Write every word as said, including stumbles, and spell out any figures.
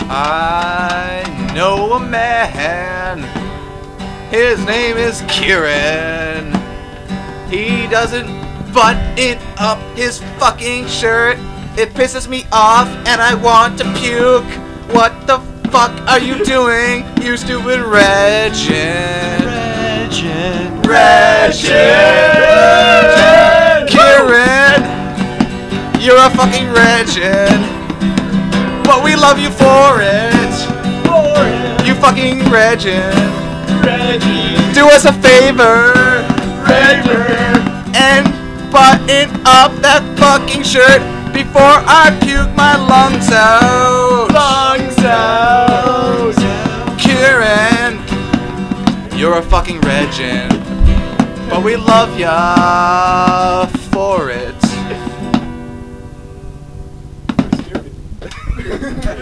I know a man. His name is Kieran. He doesn't button up his fucking shirt. It pisses me off and I want to puke. What the fuck are you doing, you stupid Regin? Regin. Regin! Kieran! You're a fucking Regin. But we love you for it. For it. You fucking Regin. Regin. Do us a favor. Regin. And button up that fucking shirt before I puke my lungs out. Lungs out. Kieran, you're a fucking Regin. But we love ya for it.